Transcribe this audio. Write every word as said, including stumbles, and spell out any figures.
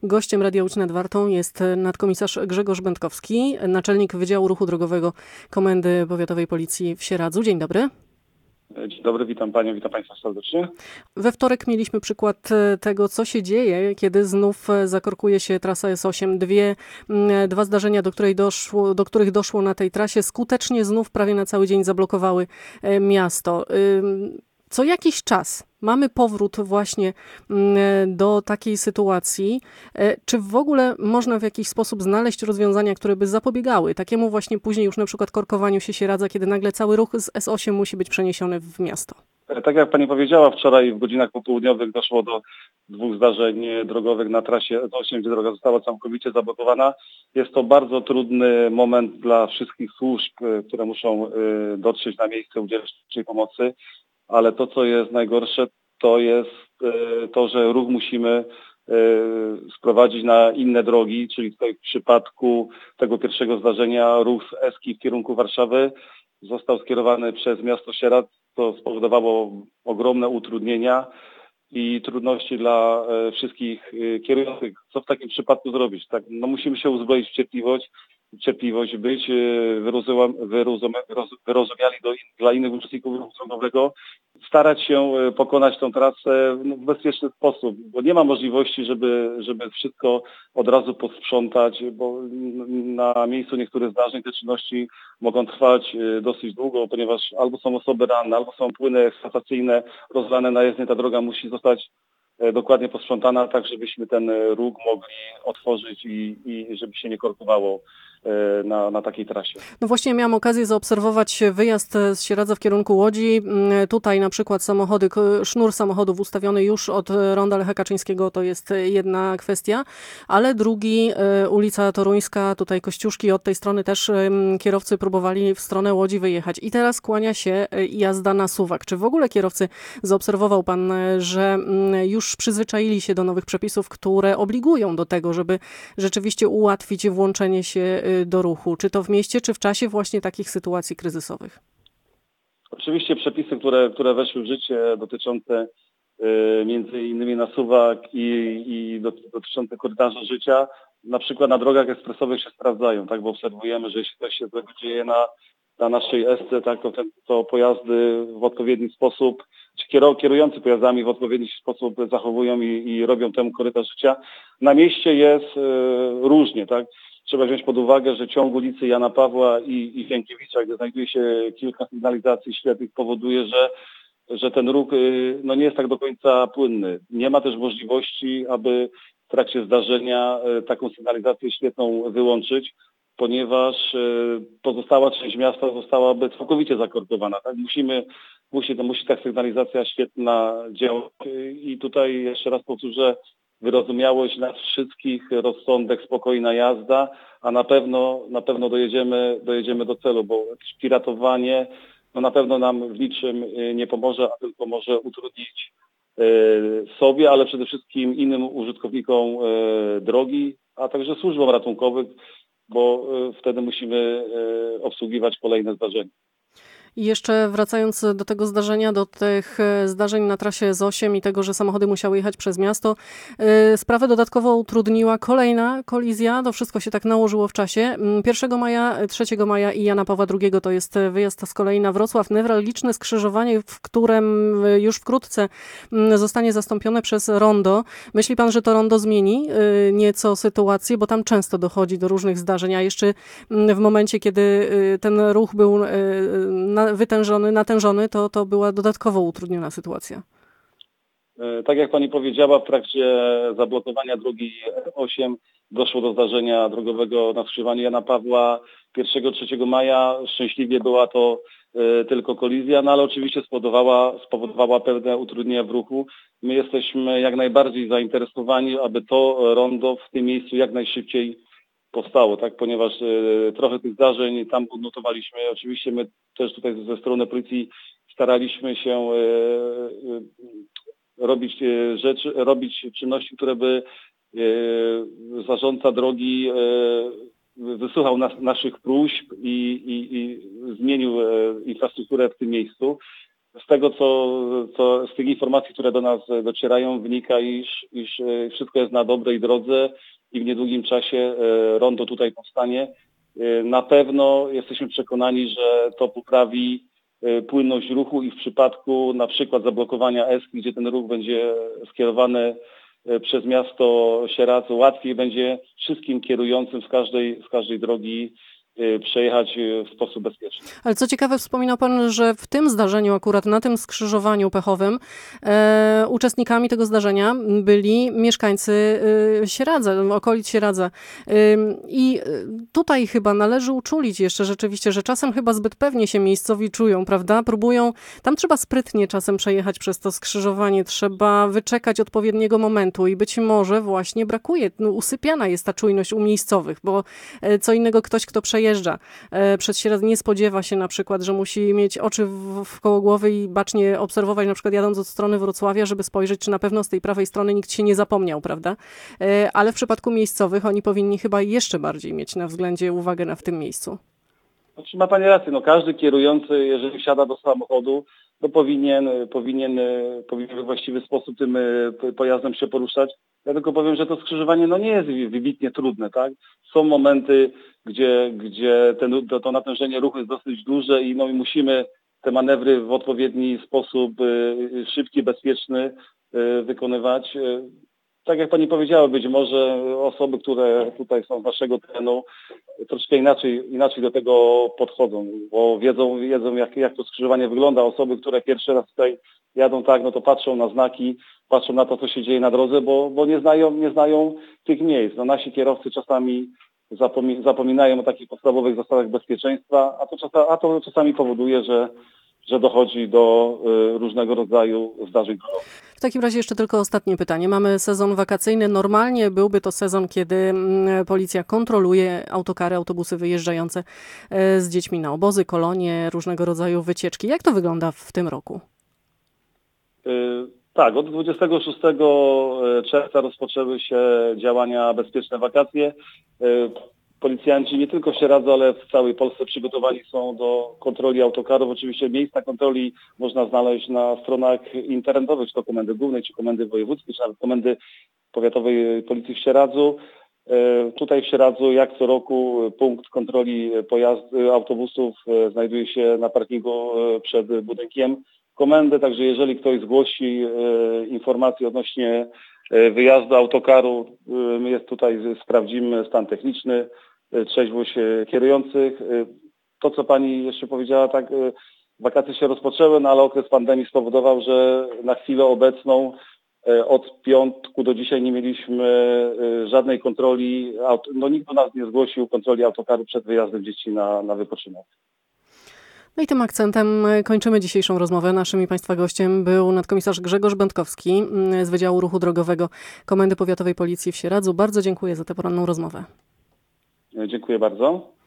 Gościem Radia Łódź nad Wartą jest nadkomisarz Grzegorz Będkowski, naczelnik Wydziału Ruchu Drogowego Komendy Powiatowej Policji w Sieradzu. Dzień dobry. Dzień dobry, witam Panią, witam Państwa serdecznie. We wtorek mieliśmy przykład tego, co się dzieje, kiedy znów zakorkuje się trasa S osiem. Dwie, dwa zdarzenia, do, której doszło, do których doszło na tej trasie, skutecznie znów prawie na cały dzień zablokowały miasto. Co jakiś czas mamy powrót właśnie do takiej sytuacji. Czy w ogóle można w jakiś sposób znaleźć rozwiązania, które by zapobiegały takiemu właśnie później już na przykład korkowaniu się Sieradza, kiedy nagle cały ruch z S osiem musi być przeniesiony w miasto? Tak jak Pani powiedziała, wczoraj w godzinach popołudniowych doszło do dwóch zdarzeń drogowych na trasie S osiem, gdzie droga została całkowicie zablokowana. Jest to bardzo trudny moment dla wszystkich służb, które muszą dotrzeć na miejsce, udzielić pomocy. Ale to, co jest najgorsze, to jest to, że ruch musimy sprowadzić na inne drogi, czyli tutaj w przypadku tego pierwszego zdarzenia ruch z Eski w kierunku Warszawy został skierowany przez miasto Sieradz, co spowodowało ogromne utrudnienia i trudności dla wszystkich kierujących. Co w takim przypadku zrobić? Tak, no musimy się uzbroić w cierpliwość, cierpliwość być wyrozumiali do, dla innych uczestników ruchu drogowego, starać się pokonać tą trasę w bezpieczny sposób, bo nie ma możliwości, żeby, żeby wszystko od razu posprzątać, bo na miejscu niektórych zdarzeń te czynności mogą trwać dosyć długo, ponieważ albo są osoby ranne, albo są płyny eksploatacyjne rozlane na jezdnię. Ta droga musi zostać dokładnie posprzątana, tak żebyśmy ten róg mogli otworzyć i, i żeby się nie korkowało na, na takiej trasie. No właśnie miałam okazję zaobserwować wyjazd z Sieradza w kierunku Łodzi. Tutaj na przykład samochody, sznur samochodów ustawiony już od ronda Lecha Kaczyńskiego to jest jedna kwestia, ale drugi, ulica Toruńska, tutaj Kościuszki, od tej strony też kierowcy próbowali w stronę Łodzi wyjechać. I teraz kłania się jazda na suwak. Czy w ogóle kierowcy, zaobserwował pan, że już przyzwyczaili się do nowych przepisów, które obligują do tego, żeby rzeczywiście ułatwić włączenie się do ruchu, czy to w mieście, czy w czasie właśnie takich sytuacji kryzysowych? Oczywiście przepisy, które, które weszły w życie dotyczące y, między innymi na suwak i, i dotyczące korytarza życia, na przykład na drogach ekspresowych się sprawdzają, tak, bo obserwujemy, że jeśli coś się złego dzieje na, na naszej Esce, tak, to, to pojazdy w odpowiedni sposób, czy kierujący pojazdami w odpowiedni sposób zachowują i, i robią temu korytarz życia. Na mieście jest y, różnie, tak. Trzeba wziąć pod uwagę, że ciąg ulicy Jana Pawła i, i Sienkiewicza, gdzie znajduje się kilka sygnalizacji świetlnych, powoduje, że, że ten ruch no, nie jest tak do końca płynny. Nie ma też możliwości, aby w trakcie zdarzenia taką sygnalizację świetlną wyłączyć, ponieważ pozostała część miasta zostałaby całkowicie zakorkowana. Tak? Musimy, musi, to musi ta sygnalizacja świetlna działać i tutaj jeszcze raz powtórzę, wyrozumiałość nas wszystkich, rozsądek, spokojna jazda, a na pewno na pewno dojedziemy, dojedziemy do celu, bo piratowanie no na pewno nam w niczym nie pomoże, a tylko może utrudnić sobie, ale przede wszystkim innym użytkownikom drogi, a także służbom ratunkowym, bo wtedy musimy obsługiwać kolejne zdarzenia. I jeszcze wracając do tego zdarzenia, do tych zdarzeń na trasie S osiem i tego, że samochody musiały jechać przez miasto, sprawę dodatkowo utrudniła kolejna kolizja. To wszystko się tak nałożyło w czasie. pierwszego maja, trzeciego maja i Jana Pawła drugiego to jest wyjazd z kolei na Wrocław. Newralgiczne skrzyżowanie, w którym już wkrótce zostanie zastąpione przez rondo. Myśli pan, że to rondo zmieni nieco sytuację, bo tam często dochodzi do różnych zdarzeń, a jeszcze w momencie, kiedy ten ruch był na wytężony, natężony, to, to była dodatkowo utrudniona sytuacja. Tak jak pani powiedziała, w trakcie zablokowania drogi osiem doszło do zdarzenia drogowego na skrzyżowaniu Jana Pawła pierwszego trzeciego maja. Szczęśliwie była to y, tylko kolizja, no ale oczywiście spowodowała, spowodowała pewne utrudnienia w ruchu. My jesteśmy jak najbardziej zainteresowani, aby to rondo w tym miejscu jak najszybciej powstało, tak, ponieważ y, trochę tych zdarzeń tam odnotowaliśmy. Oczywiście my też tutaj ze strony policji staraliśmy się y, y, robić y, rzeczy, robić czynności, które by y, zarządca drogi y, wysłuchał nas, naszych próśb i, i, i zmienił y, infrastrukturę w tym miejscu. z tego, co, co z tych informacji, które do nas docierają, wynika, iż, iż wszystko jest na dobrej drodze i w niedługim czasie rondo tutaj powstanie. Na pewno jesteśmy przekonani, że to poprawi płynność ruchu i w przypadku na przykład zablokowania Eski, gdzie ten ruch będzie skierowany przez miasto Sieradz, łatwiej będzie wszystkim kierującym z każdej, z każdej drogi przejechać w sposób bezpieczny. Ale co ciekawe, wspominał pan, że w tym zdarzeniu, akurat na tym skrzyżowaniu pechowym, e, uczestnikami tego zdarzenia byli mieszkańcy e, Sieradza, okolic Sieradza. E, I tutaj chyba należy uczulić jeszcze rzeczywiście, że czasem chyba zbyt pewnie się miejscowi czują, prawda? Próbują, tam trzeba sprytnie czasem przejechać przez to skrzyżowanie, trzeba wyczekać odpowiedniego momentu i być może właśnie brakuje, no, usypiana jest ta czujność u miejscowych, bo e, co innego ktoś, kto przejeżdża przez Sieradz, nie spodziewa się na przykład, że musi mieć oczy w, w koło głowy i bacznie obserwować, na przykład jadąc od strony Wrocławia, żeby spojrzeć, czy na pewno z tej prawej strony nikt się nie zapomniał, prawda? Ale w przypadku miejscowych oni powinni chyba jeszcze bardziej mieć na względzie uwagę na w tym miejscu. Znaczy, ma pani rację, no każdy kierujący, jeżeli wsiada do samochodu, to powinien, powinien, powinien we właściwy sposób tym pojazdem się poruszać. Ja tylko powiem, że to skrzyżowanie no nie jest wybitnie trudne, tak? Są momenty, gdzie, gdzie ten, to, to natężenie ruchu jest dosyć duże i no i musimy te manewry w odpowiedni sposób szybki, bezpieczny wykonywać. Tak jak pani powiedziała, być może osoby, które tutaj są z naszego terenu, troszkę inaczej, inaczej do tego podchodzą, bo wiedzą, wiedzą jak, jak to skrzyżowanie wygląda. Osoby, które pierwszy raz tutaj jadą, tak, no to patrzą na znaki, patrzą na to, co się dzieje na drodze, bo, bo nie znają, nie znają tych miejsc. No, nasi kierowcy czasami zapomi- zapominają o takich podstawowych zasadach bezpieczeństwa, a to, czasa- a to czasami powoduje, że że dochodzi do y, różnego rodzaju zdarzeń drogowych. W takim razie jeszcze tylko ostatnie pytanie. Mamy sezon wakacyjny. Normalnie byłby to sezon, kiedy mm, policja kontroluje autokary, autobusy wyjeżdżające y, z dziećmi na obozy, kolonie, różnego rodzaju wycieczki. Jak to wygląda w tym roku? Y, tak, od dwudziestego szóstego czerwca rozpoczęły się działania Bezpieczne Wakacje. Y, Policjanci nie tylko w Sieradzu, ale w całej Polsce przygotowani są do kontroli autokarów. Oczywiście miejsca kontroli można znaleźć na stronach internetowych, czy to Komendy Głównej, czy Komendy Wojewódzkiej, czy nawet Komendy Powiatowej Policji w Sieradzu. Tutaj w Sieradzu jak co roku punkt kontroli pojazdów, autobusów znajduje się na parkingu przed budynkiem komendy, także jeżeli ktoś zgłosi informacje odnośnie wyjazdu autokaru, my jest tutaj sprawdzimy stan techniczny, trzeźwość kierujących. To, co pani jeszcze powiedziała, tak, wakacje się rozpoczęły, no ale okres pandemii spowodował, że na chwilę obecną od piątku do dzisiaj nie mieliśmy żadnej kontroli, no nikt do nas nie zgłosił kontroli autokaru przed wyjazdem dzieci na, na wypoczynek. No i tym akcentem kończymy dzisiejszą rozmowę. Naszym i Państwa gościem był nadkomisarz Grzegorz Będkowski z Wydziału Ruchu Drogowego Komendy Powiatowej Policji w Sieradzu. Bardzo dziękuję za tę poranną rozmowę. Dziękuję bardzo.